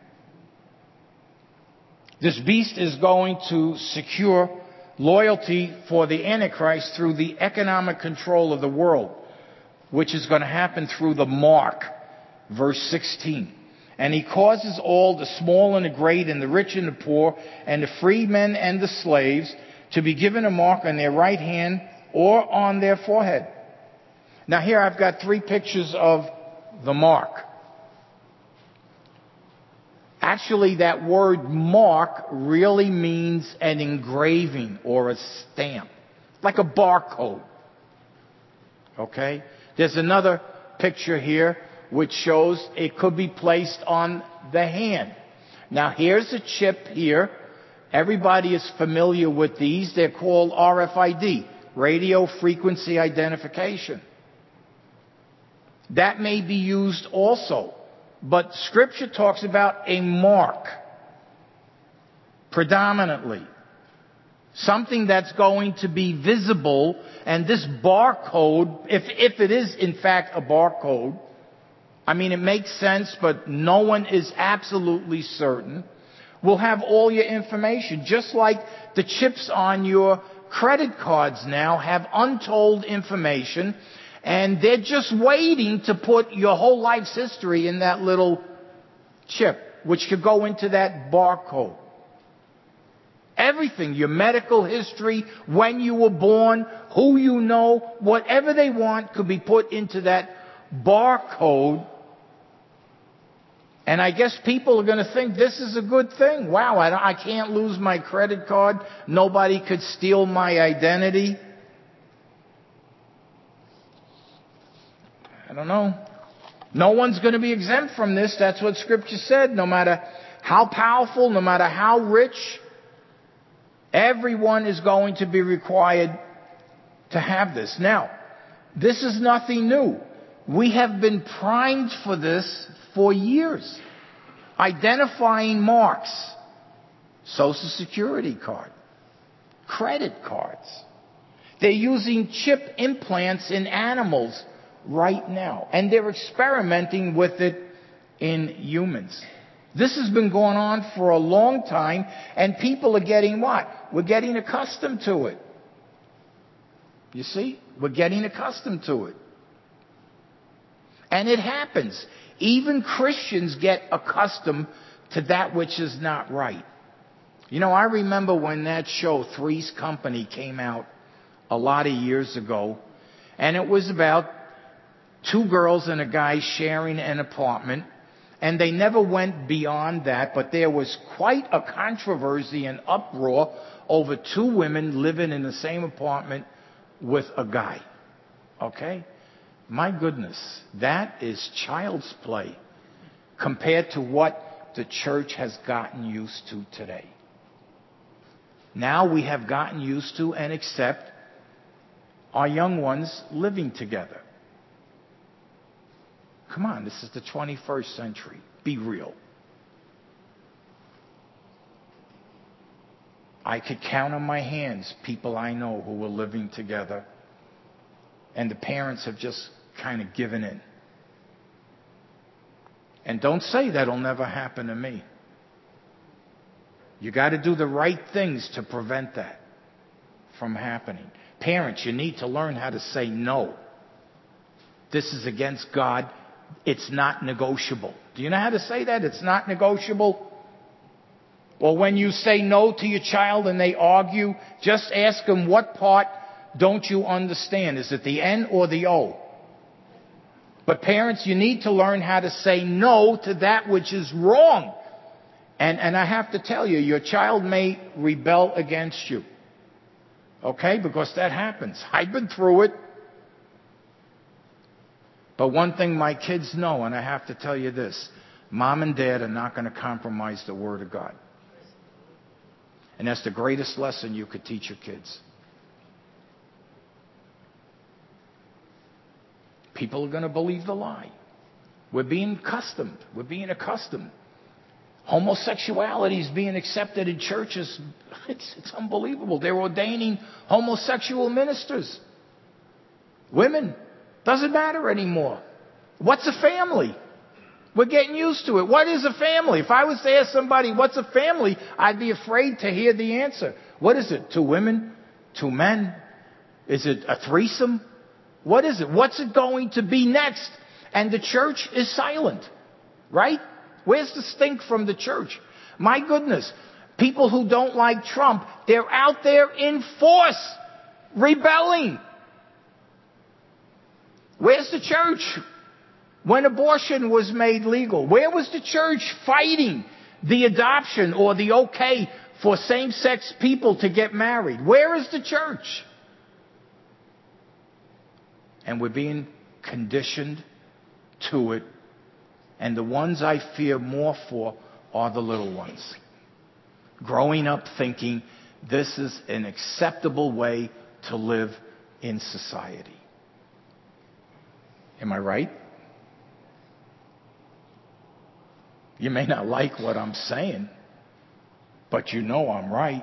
[SPEAKER 1] This beast is going to secure loyalty for the Antichrist through the economic control of the world, which is going to happen through the mark, verse 16. And he causes all, the small and the great, and the rich and the poor, and the free men and the slaves, to be given a mark on their right hand or on their forehead. Now here I've got 3 pictures of the mark. Actually, that word mark really means an engraving or a stamp, like a barcode. Okay? There's another picture here which shows it could be placed on the hand. Now here's a chip here. Everybody is familiar with these. They're called RFID, radio frequency identification. That may be used also. But Scripture talks about a mark, predominantly. Something that's going to be visible, and this barcode, if it is in fact a barcode, I mean, it makes sense, but no one is absolutely certain, will have all your information. Just like the chips on your credit cards now have untold information, and they're just waiting to put your whole life's history in that little chip, which could go into that barcode. Everything, your medical history, when you were born, who you know, whatever they want could be put into that barcode. And I guess people are going to think this is a good thing. Wow, I can't lose my credit card. Nobody could steal my identity. I don't know. No one's going to be exempt from this. That's what Scripture said. No matter how powerful, no matter how rich, everyone is going to be required to have this. Now, this is nothing new. We have been primed for this for years. Identifying marks, Social Security card, credit cards. They're using chip implants in animals right now, and they're experimenting with it in humans. This has been going on for a long time, and people are getting what? We're getting accustomed to it. You see? We're getting accustomed to it. And it happens. Even Christians get accustomed to that which is not right. You know, I remember when that show, Three's Company, came out a lot of years ago, and it was about 2 girls and a guy sharing an apartment, and they never went beyond that, but there was quite a controversy and uproar over 2 women living in the same apartment with a guy. Okay? My goodness, that is child's play compared to what the church has gotten used to today. Now we have gotten used to and accept our young ones living together. Come on, this is the 21st century. Be real. I could count on my hands people I know who were living together, and the parents have just kind of given in. And don't say that'll never happen to me. You got to do the right things to prevent that from happening. Parents, you need to learn how to say no. This is against God. It's not negotiable. Do you know how to say that? It's not negotiable. Or when you say no to your child and they argue, just ask them, what part don't you understand? Is it the N or the O? But parents, you need to learn how to say no to that which is wrong. And I have to tell you, your child may rebel against you. Okay? Because that happens. I've been through it. But one thing my kids know, and I have to tell you this, Mom and Dad are not going to compromise the Word of God. And that's the greatest lesson you could teach your kids. People are going to believe the lie. We're being accustomed. Homosexuality is being accepted in churches. It's unbelievable. They're ordaining homosexual ministers. Women. Doesn't matter anymore. What's a family? We're getting used to it. What is a family? If I was to ask somebody, what's a family? I'd be afraid to hear the answer. What is it? 2 women? 2 men? Is it a threesome? What is it? What's it going to be next? And the church is silent. Right? Where's the stink from the church? My goodness. People who don't like Trump, they're out there in force, rebelling. Where's the church? When abortion was made legal, where was the church fighting the adoption or the okay for same-sex people to get married? Where is the church? And we're being conditioned to it. And the ones I fear more for are the little ones. Growing up thinking this is an acceptable way to live in society. Am I right? You may not like what I'm saying, but you know I'm right.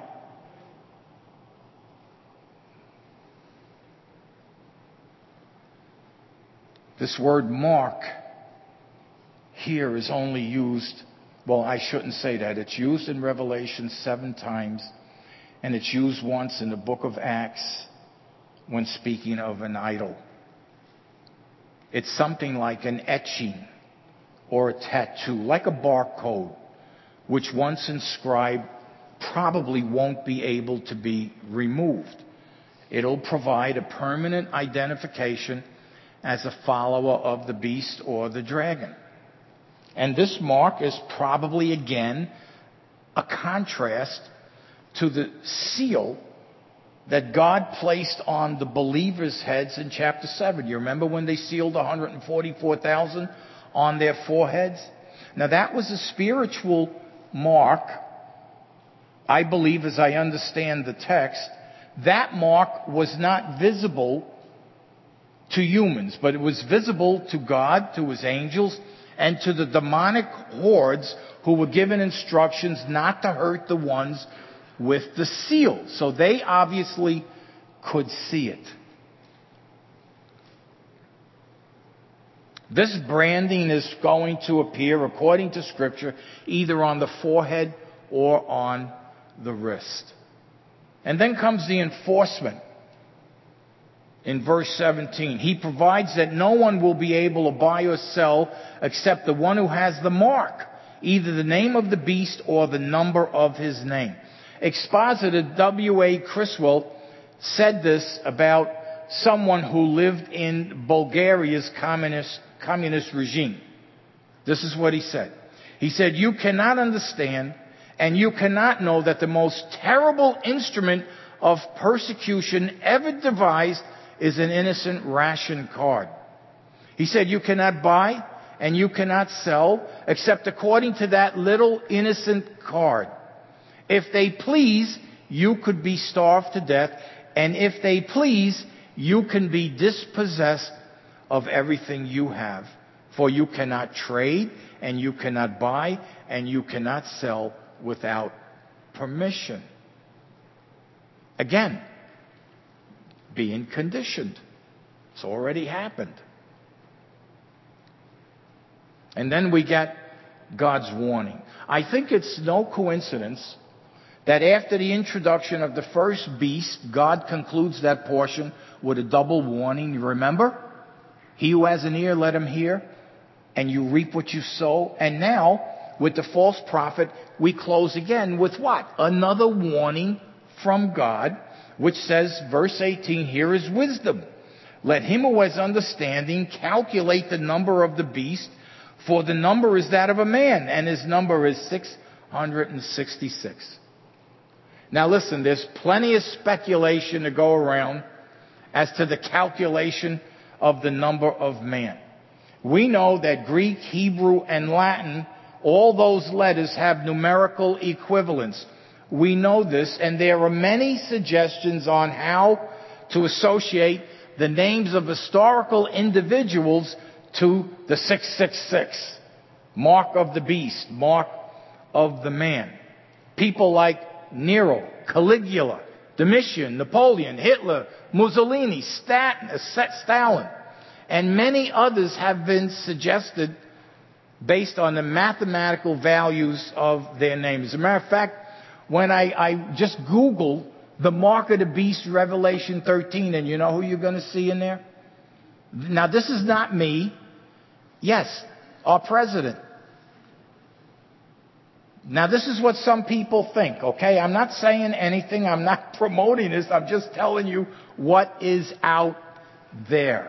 [SPEAKER 1] This word mark here is only used, well, I shouldn't say that. It's used in Revelation 7 times, and it's used once in the book of Acts when speaking of an idol. It's something like an etching or a tattoo, like a barcode, which once inscribed probably won't be able to be removed. It'll provide a permanent identification as a follower of the beast or the dragon. And this mark is probably, again, a contrast to the seal that God placed on the believers' heads in chapter 7. You remember when they sealed 144,000 on their foreheads? Now that was a spiritual mark, I believe, as I understand the text. That mark was not visible to humans, but it was visible to God, to his angels, and to the demonic hordes who were given instructions not to hurt the ones with the seal. So they obviously could see it. This branding is going to appear, according to Scripture, either on the forehead or on the wrist. And then comes the enforcement. In verse 17, he provides that no one will be able to buy or sell except the one who has the mark, either the name of the beast or the number of his name. Expositor W.A. Criswell said this about someone who lived in Bulgaria's communist regime. This is what he said. He said, "You cannot understand and you cannot know that the most terrible instrument of persecution ever devised is an innocent ration card." He said, "You cannot buy and you cannot sell except according to that little innocent card. If they please, you could be starved to death, and if they please, you can be dispossessed of everything you have. For you cannot trade, and you cannot buy, and you cannot sell without permission." Again, being conditioned. It's already happened. And then we get God's warning. I think it's no coincidence that after the introduction of the first beast, God concludes that portion with a double warning. You remember? He who has an ear, let him hear. And you reap what you sow. And now, with the false prophet, we close again with what? Another warning from God, which says, verse 18, "Here is wisdom. Let him who has understanding calculate the number of the beast, for the number is that of a man, and his number is 666. Now listen, there's plenty of speculation to go around as to the calculation of the number of man. We know that Greek, Hebrew, and Latin, all those letters have numerical equivalents. We know this, and there are many suggestions on how to associate the names of historical individuals to the 666, mark of the beast, mark of the man. People like Nero, Caligula, Domitian, Napoleon, Hitler, Mussolini, Stalin, and many others have been suggested based on the mathematical values of their names. As a matter of fact, when I just Googled the mark of the beast, Revelation 13, and you know who you're going to see in there? Now, this is not me. Yes, our president. Now, this is what some people think, okay? I'm not saying anything. I'm not promoting this. I'm just telling you what is out there.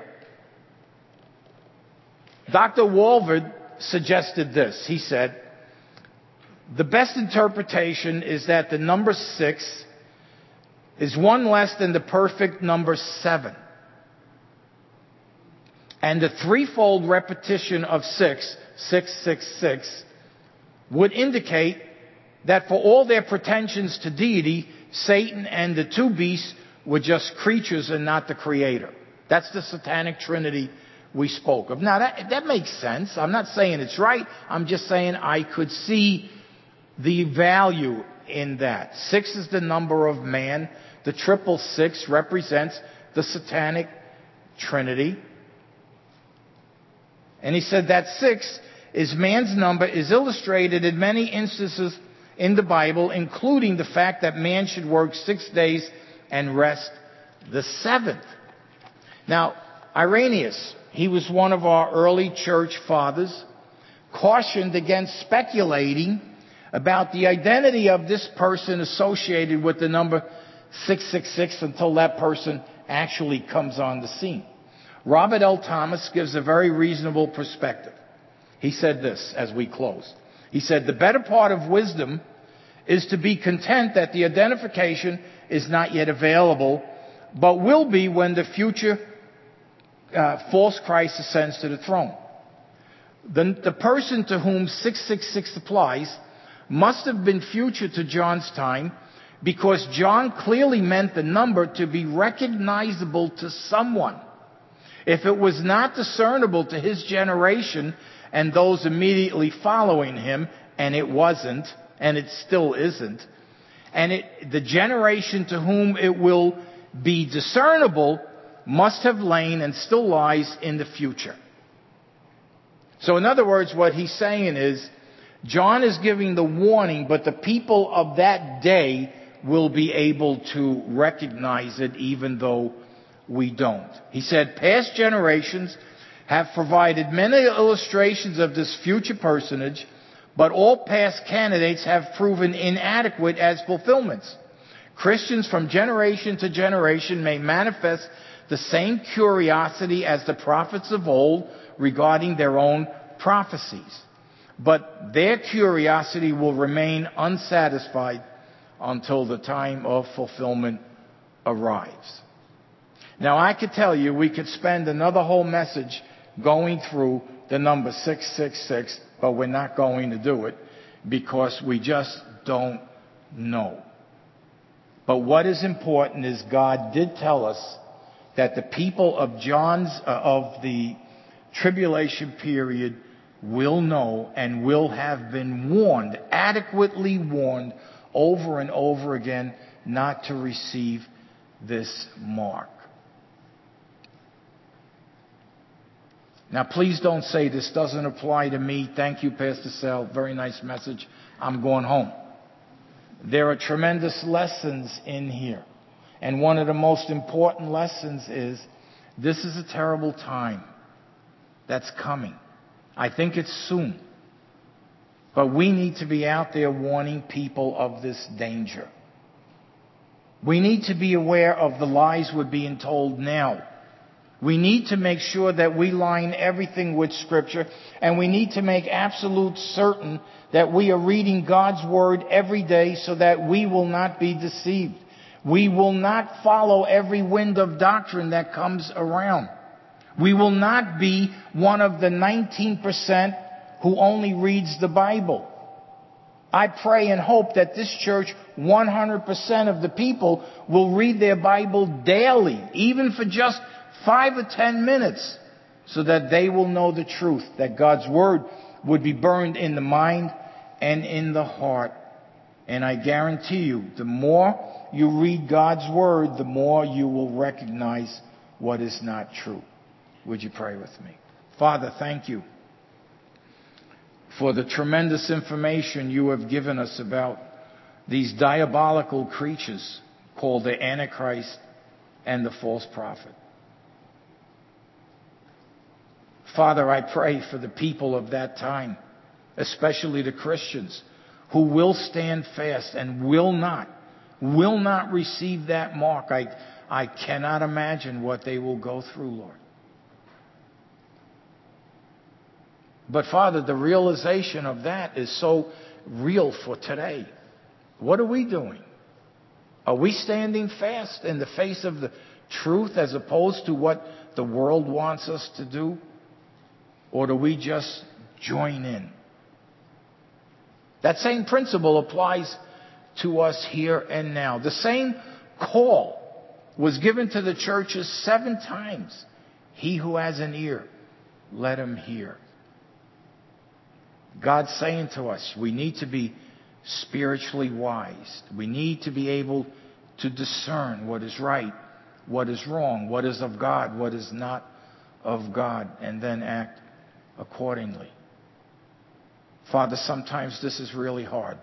[SPEAKER 1] Dr. Walvoord suggested this. He said, the best interpretation is that the number 6 is one less than the perfect number 7. And the threefold repetition of 6, 666, would indicate that for all their pretensions to deity, Satan and the two beasts were just creatures and not the creator. That's the satanic trinity we spoke of. Now, that makes sense. I'm not saying it's right. I'm just saying I could see the value in that. 6 is the number of man. The 666 represents the satanic trinity. And he said that 6 is man's number, is illustrated in many instances in the Bible, including the fact that man should work 6 days and rest the 7th. Now, Irenaeus, he was one of our early church fathers, cautioned against speculating about the identity of this person associated with the number 666 until that person actually comes on the scene. Robert L. Thomas gives a very reasonable perspective. He said this as we close. He said, the better part of wisdom is to be content that the identification is not yet available, but will be when the future false Christ ascends to the throne. The person to whom 666 applies must have been future to John's time, because John clearly meant the number to be recognizable to someone. If it was not discernible to his generation and those immediately following him, and it wasn't, and it still isn't, and the generation to whom it will be discernible must have lain and still lies in the future. So in other words, what he's saying is, John is giving the warning, but the people of that day will be able to recognize it even though we don't. He said, past generations have provided many illustrations of this future personage, but all past candidates have proven inadequate as fulfillments. Christians from generation to generation may manifest the same curiosity as the prophets of old regarding their own prophecies, but their curiosity will remain unsatisfied until the time of fulfillment arrives. Now, I could tell you we could spend another whole message going through the number 666, but we're not going to do it because we just don't know. But what is important is God did tell us that the people of of the tribulation period will know and will have been warned, adequately warned over and over again not to receive this mark. Now, please don't say this doesn't apply to me. Thank you, Pastor Sal. Very nice message. I'm going home. There are tremendous lessons in here. And one of the most important lessons is this is a terrible time that's coming. I think it's soon. But we need to be out there warning people of this danger. We need to be aware of the lies we're being told now. We need to make sure that we line everything with Scripture, and we need to make absolute certain that we are reading God's Word every day so that we will not be deceived. We will not follow every wind of doctrine that comes around. We will not be one of the 19% who only reads the Bible. I pray and hope that this church, 100% of the people will read their Bible daily, even for just 5 or 10 minutes, so that they will know the truth, that God's Word would be burned in the mind and in the heart. And I guarantee you, the more you read God's word, the more you will recognize what is not true. Would you pray with me? Father, thank you for the tremendous information you have given us about these diabolical creatures called the Antichrist and the false prophet. Father, I pray for the people of that time, especially the Christians, who will stand fast and will not receive that mark. I cannot imagine what they will go through, Lord. But Father, the realization of that is so real for today. What are we doing? Are we standing fast in the face of the truth as opposed to what the world wants us to do? Or do we just join in? That same principle applies to us here and now. The same call was given to the churches 7 times. He who has an ear, let him hear. God's saying to us, we need to be spiritually wise. We need to be able to discern what is right, what is wrong, what is of God, what is not of God, and then act accordingly. Father, sometimes this is really hard,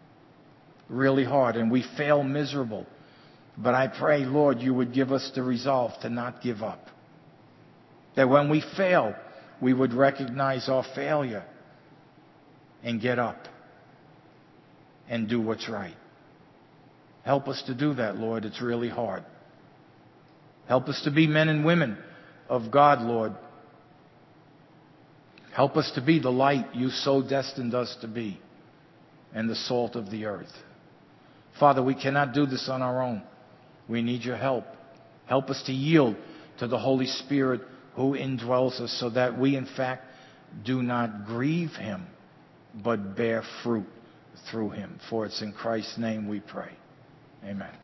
[SPEAKER 1] and we fail miserable. But I pray, Lord, you would give us the resolve to not give up. That when we fail, we would recognize our failure and get up and do what's right. Help us to do that, Lord. It's really hard. Help us to be men and women of God, Lord. Help us to be the light you so destined us to be and the salt of the earth. Father, we cannot do this on our own. We need your help. Help us to yield to the Holy Spirit who indwells us so that we, in fact, do not grieve him, but bear fruit through him. For it's in Christ's name we pray. Amen.